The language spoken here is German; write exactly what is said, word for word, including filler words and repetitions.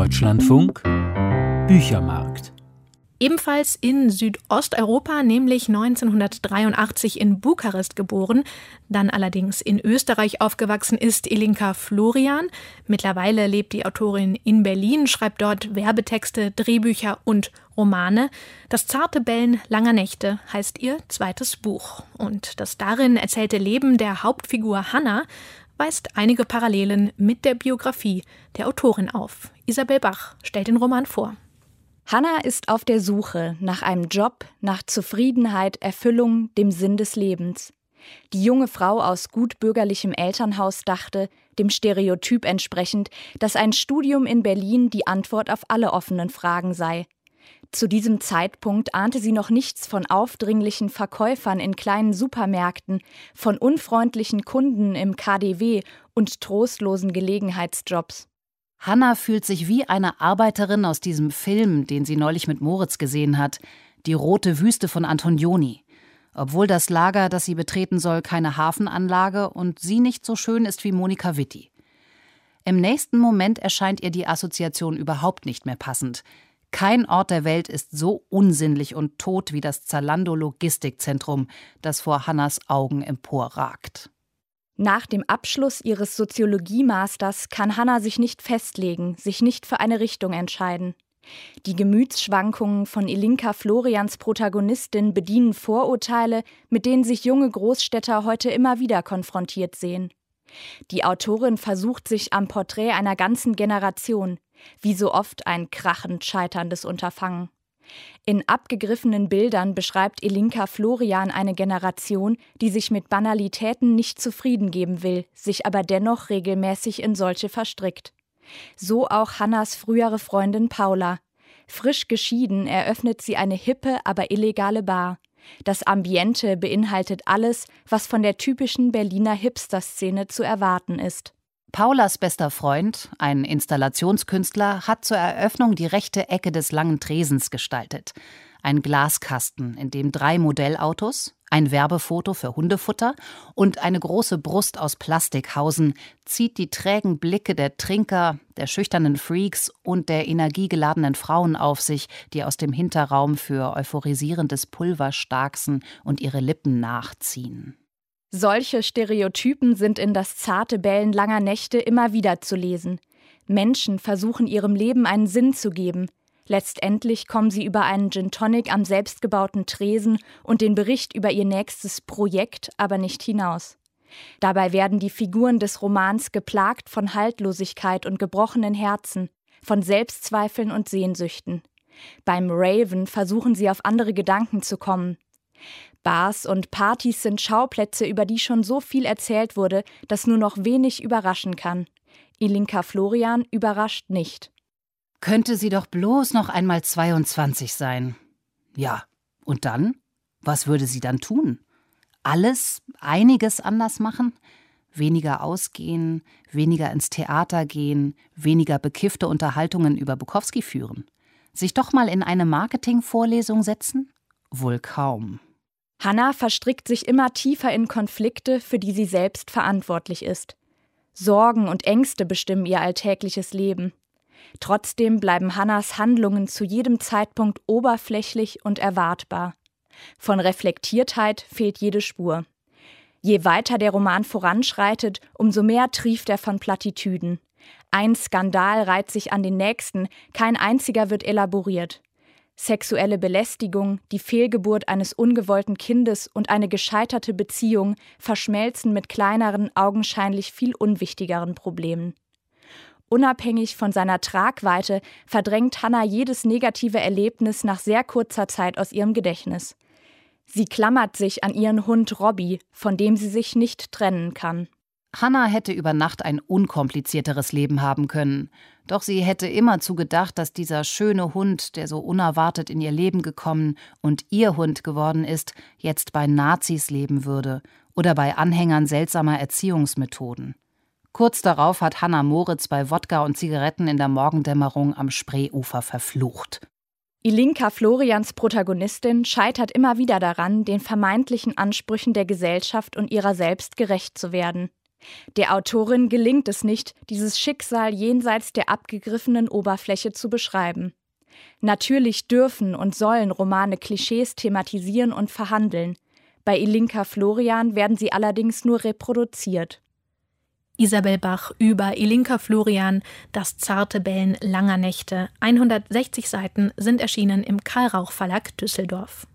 Deutschlandfunk Büchermarkt. Ebenfalls in Südosteuropa, nämlich neunzehnhundertdreiundachtzig in Bukarest geboren, dann allerdings in Österreich aufgewachsen ist Ilinka Florian. Mittlerweile lebt die Autorin in Berlin, schreibt dort Werbetexte, Drehbücher und Romane. Das zarte Bellen langer Nächte heißt ihr zweites Buch. Und das darin erzählte Leben der Hauptfigur Hannah weist einige Parallelen mit der Biografie der Autorin auf. Isabel Bach stellt den Roman vor. Hannah ist auf der Suche nach einem Job, nach Zufriedenheit, Erfüllung, dem Sinn des Lebens. Die junge Frau aus gut bürgerlichem Elternhaus dachte, dem Stereotyp entsprechend, dass ein Studium in Berlin die Antwort auf alle offenen Fragen sei. Zu diesem Zeitpunkt ahnte sie noch nichts von aufdringlichen Verkäufern in kleinen Supermärkten, von unfreundlichen Kunden im K D W und trostlosen Gelegenheitsjobs. Hannah fühlt sich wie eine Arbeiterin aus diesem Film, den sie neulich mit Moritz gesehen hat, die rote Wüste von Antonioni. Obwohl das Lager, das sie betreten soll, keine Hafenanlage und sie nicht so schön ist wie Monika Witti. Im nächsten Moment erscheint ihr die Assoziation überhaupt nicht mehr passend. Kein Ort der Welt ist so unsinnlich und tot wie das Zalando-Logistikzentrum, das vor Hannahs Augen emporragt. Nach dem Abschluss ihres Soziologie-Masters kann Hannah sich nicht festlegen, sich nicht für eine Richtung entscheiden. Die Gemütsschwankungen von Ilinka Florians Protagonistin bedienen Vorurteile, mit denen sich junge Großstädter heute immer wieder konfrontiert sehen. Die Autorin versucht sich am Porträt einer ganzen Generation, wie so oft ein krachend scheiterndes Unterfangen. In abgegriffenen Bildern beschreibt Ilinka Florian eine Generation, die sich mit Banalitäten nicht zufrieden geben will, sich aber dennoch regelmäßig in solche verstrickt. So auch Hannahs frühere Freundin Paula. Frisch geschieden eröffnet sie eine hippe, aber illegale Bar. Das Ambiente beinhaltet alles, was von der typischen Berliner Hipster-Szene zu erwarten ist. Paulas bester Freund, ein Installationskünstler, hat zur Eröffnung die rechte Ecke des langen Tresens gestaltet. Ein Glaskasten, in dem drei Modellautos, ein Werbefoto für Hundefutter und eine große Brust aus Plastik hausen, zieht die trägen Blicke der Trinker, der schüchternen Freaks und der energiegeladenen Frauen auf sich, die aus dem Hinterraum für euphorisierendes Pulver starksen und ihre Lippen nachziehen. Solche Stereotypen sind in das zarte Bellen langer Nächte immer wieder zu lesen. Menschen versuchen ihrem Leben einen Sinn zu geben. Letztendlich kommen sie über einen Gin Tonic am selbstgebauten Tresen und den Bericht über ihr nächstes Projekt aber nicht hinaus. Dabei werden die Figuren des Romans geplagt von Haltlosigkeit und gebrochenen Herzen, von Selbstzweifeln und Sehnsüchten. Beim Raven versuchen sie auf andere Gedanken zu kommen. Bars und Partys sind Schauplätze, über die schon so viel erzählt wurde, dass nur noch wenig überraschen kann. Ilinka Florian überrascht nicht. Könnte sie doch bloß noch einmal zweiundzwanzig sein. Ja, und dann? Was würde sie dann tun? Alles, einiges anders machen? Weniger ausgehen, weniger ins Theater gehen, weniger bekiffte Unterhaltungen über Bukowski führen? Sich doch mal in eine Marketingvorlesung setzen? Wohl kaum. Hannah verstrickt sich immer tiefer in Konflikte, für die sie selbst verantwortlich ist. Sorgen und Ängste bestimmen ihr alltägliches Leben. Trotzdem bleiben Hannahs Handlungen zu jedem Zeitpunkt oberflächlich und erwartbar. Von Reflektiertheit fehlt jede Spur. Je weiter der Roman voranschreitet, umso mehr trieft er von Plattitüden. Ein Skandal reiht sich an den nächsten, kein einziger wird elaboriert. Sexuelle Belästigung, die Fehlgeburt eines ungewollten Kindes und eine gescheiterte Beziehung verschmelzen mit kleineren, augenscheinlich viel unwichtigeren Problemen. Unabhängig von seiner Tragweite verdrängt Hannah jedes negative Erlebnis nach sehr kurzer Zeit aus ihrem Gedächtnis. Sie klammert sich an ihren Hund Robby, von dem sie sich nicht trennen kann. Hannah hätte über Nacht ein unkomplizierteres Leben haben können. Doch sie hätte immerzu gedacht, dass dieser schöne Hund, der so unerwartet in ihr Leben gekommen und ihr Hund geworden ist, jetzt bei Nazis leben würde oder bei Anhängern seltsamer Erziehungsmethoden. Kurz darauf hat Hannah Moritz bei Wodka und Zigaretten in der Morgendämmerung am Spreeufer verflucht. Ilinka Florians Protagonistin scheitert immer wieder daran, den vermeintlichen Ansprüchen der Gesellschaft und ihrer selbst gerecht zu werden. Der Autorin gelingt es nicht, dieses Schicksal jenseits der abgegriffenen Oberfläche zu beschreiben. Natürlich dürfen und sollen Romane Klischees thematisieren und verhandeln. Bei Ilinka Florian werden sie allerdings nur reproduziert. Isabel Bach über Ilinka Florian, das zarte Bellen langer Nächte. hundertsechzig Seiten sind erschienen im Karl Rauch Verlag Düsseldorf.